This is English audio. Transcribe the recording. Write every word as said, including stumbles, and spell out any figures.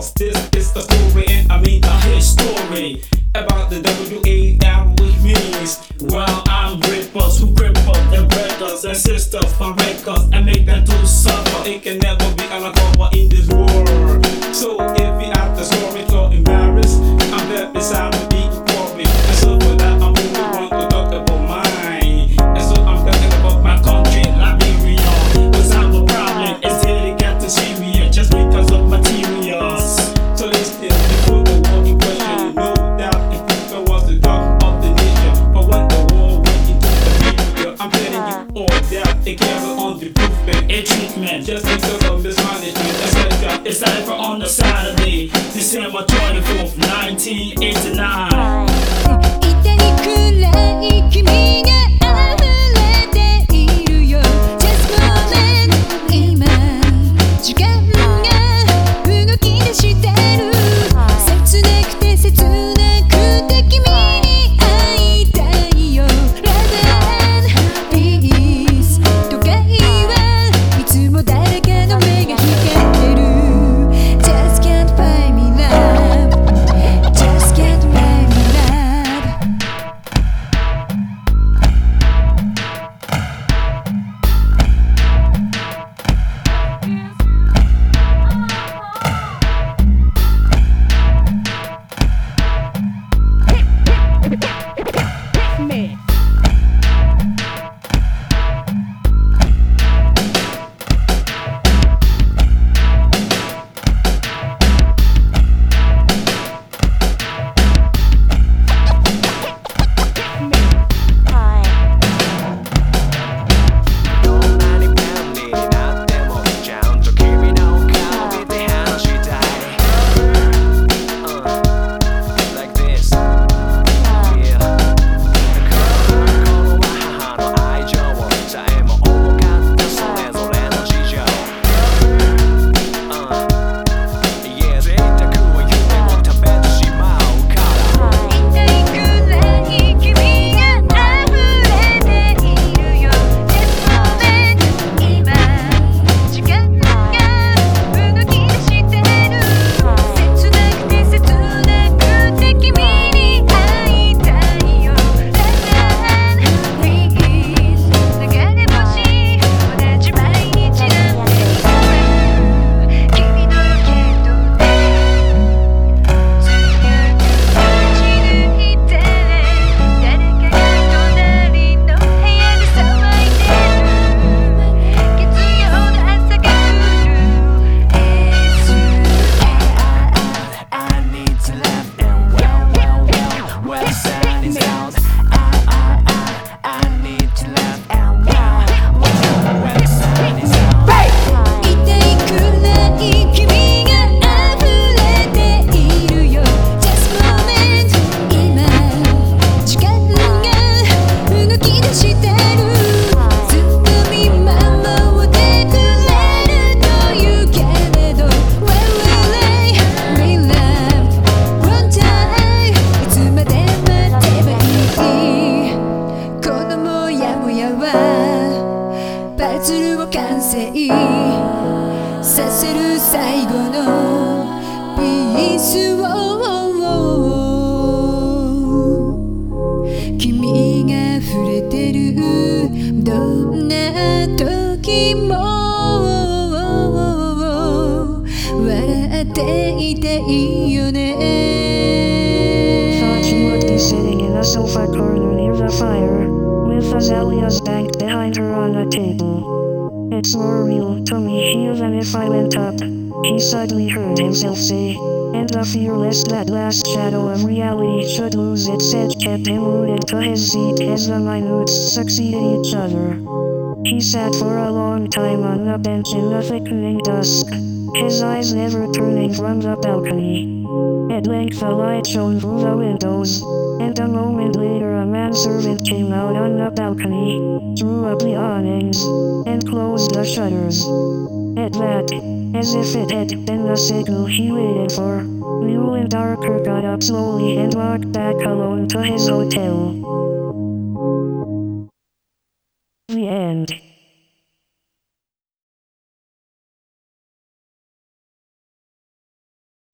cause this is the story, and I mean a history about the W A M, which means, well, I'm rippers who cripple the brothers and sisters from records and make them to suffer. It can never be undercover in this world. So if you have the story to embarrass, I'm there beside me beating for me. And so for that, I'm only going to talk about mine. And so I'm talking about my country, Liberia. Cause I'm a problem, it's really getting serious just because of materials. So this is before the war in question, no doubt if people was the talk of the nation. But when the war went into the media, I'm telling you all that they carry on the movement and treatment just because of mismanagement, et cetera. It's over on the Saturday, December twenty-fourth, nineteen eighty-nine. 痛いくらい君が溢れているよ Just moment 今時間が動き出してる切なくて切なくて君に会いたいよ Love and peace 都会はいつも誰かの目が光ってる Just can't buy me love Just can't buy me love Me. Thought she would be sitting in a sofa corner near the fire, with azaleas banked behind her on a table. It's more real to me here than if I went up, he suddenly heard himself say, and the fearless that last shadow of reality should lose its edge kept him rooted to his seat as the minutes succeeded each other. He sat for a long time on the bench in the thickening dusk, his eyes never turning from the balcony. At length the light shone through the windows, and a moment later a manservant came out on the balcony, drew up the awnings, and closed the shutters. At that, as if it had been the signal he waited for, Newland Darker got up slowly and walked back alone to his hotel.